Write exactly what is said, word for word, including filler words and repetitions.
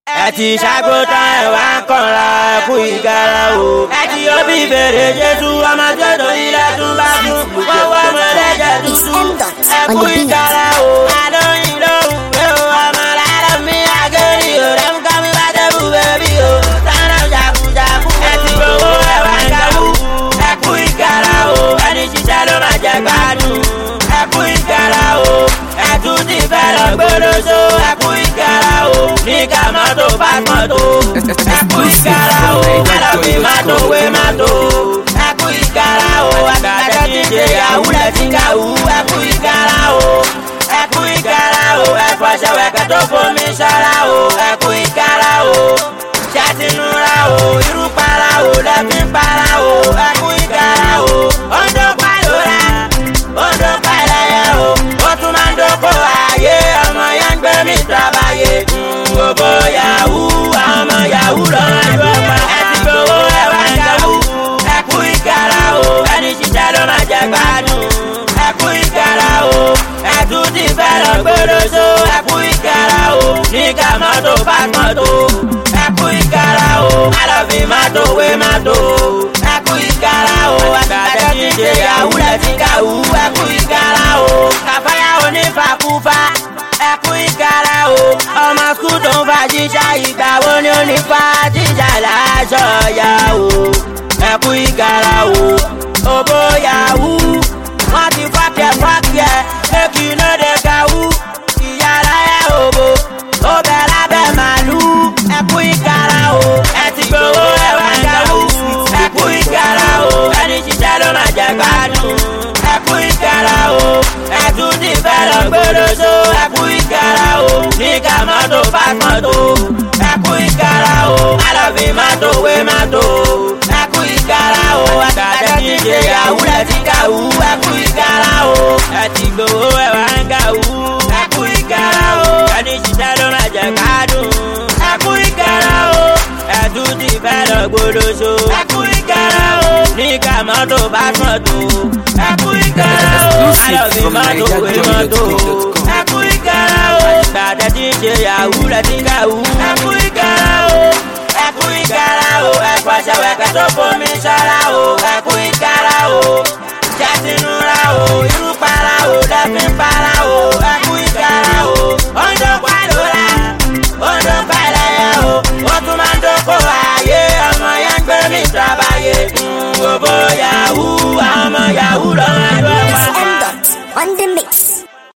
ẹ ti ṣàgbọ́tà ẹ̀ wá ń kànra ẹ kú ìgara o. ẹ ti yọ bí bèrè Jésù ọmọ tó tó ilẹ̀ tún bá tún wọ́wọ́ mọ́lẹ́jẹ̀ tuntun ẹ kú ìgara o. àdóyìn lóhùn pé o ọmọ lára mi àgẹ́rì o rẹ̀ ń kọ́ mi bá débù bẹ́bí o. tánà jàkújàkú ẹ ti gbowó ẹ wá ń gàwú ẹ kú ìgara o. ẹni ṣiṣẹ́ ló máa jẹ gbádùn ẹ kú ìgara o. ẹ tún ti fẹ́ lọ gbọ́dọ̀ so ẹ kú ìgara o. ní ká mọ́tò bá mọ́tò ẹ kú ìgara o. alọ́bí mọ́tò wé mọ́tò ẹ kú ìgara o. àgbàdo ti ṣe àwùlẹ̀ tí ká wù ẹ kú ìgara o. ẹ kú ìgara o. ẹ fọṣẹ wẹ̀kẹ́ tó fomi ṣọ́ra o. ẹ kú ìgara o. ṣàtìnúra o. irú para o lẹ́fín para o. ẹ kú ìgara o. ó ń dọ́pọ̀ lóra ó ń dọ́pọ̀ ẹlẹ́yẹ o. ó tún máa ń dọ́pọ̀ ààyè ọmọ yẹn ń gbé mi tọ́bàyè. gbogbo yahoo àwọn ọmọ yahoo lọ́wọ́ ẹgbẹ́ ẹ ti gbowó ẹ wá ń gàwú. ẹ kú ìgara o. ẹni ṣiṣẹ́ ló máa jẹ gbádùn. ẹ kú ìgara o. ẹ tún ti fẹ́ lọ gbọ́dọ̀ so. ẹ kú ìgara o. ní ká mọ́tò bá mọ́tò ẹ kú ìgara o. alọ́bí mọ́tò wé mọ́tò ẹ kú ìgara o. àgbàdo ti ṣe àwùlẹ̀ tí ká wù ẹ kú ìgara o. kàfáyà onífàkúfà ẹ kú ìgara o. ọmọ skul tó ń fa jíjà ìgbà wo ni ó ní fa jíjà láṣọ ya o. ẹ kú ìgara o. òbó yahoo wọ́n ti fọ́kẹ́ fọ́kẹ́ èkì náà dé kàwú. ìyára ẹ̀ òbó ó bẹ̀ lábẹ́ màlúù. ẹ kú ìgara o. ẹ ti gbowó ẹ wá ń gàwú. ẹ kú ìgara o. ẹni ṣiṣẹ́ ló máa jẹ gbádùn. ẹ kú ìgara o. ẹ tún ti fẹ́ lọ gbọ́dọ̀ so. ẹ kú ìgara o. ní ká mọ́tò bá mọ́tò ẹ kú ìgara o. alọ́bí mọ́tò wé mọ́tò ẹ kú ìgara o. àgbàdo ti ṣe àwùlẹ̀ tí ká wù ẹ kú ìgara o. ẹ ti gbowó ẹ wá ń gàwú. ẹ kú ìgara o. ẹni ṣiṣẹ́ ló máa jẹ gbádùn. ẹ kú ìgara o. ẹ tún ti fẹ́ lọ gbọ́dọ̀ so. ẹ kú ìgara o. ní ká mọ́tò bá mọ́tò ẹ kú ìgara o. alọ́bí mọ́tò wé mọ́tò ẹ kú ìgara o. àgbàdo ti ṣe àwùlẹ̀ tí ká wù ẹ kú ìgara o. ẹ kú ìgara o. ẹ fọṣẹ wẹ̀kẹ́ tó fomi ṣọ́ra o. ẹ kú ìgara o. ṣàtìnúra o. irú para o lẹ́fín para.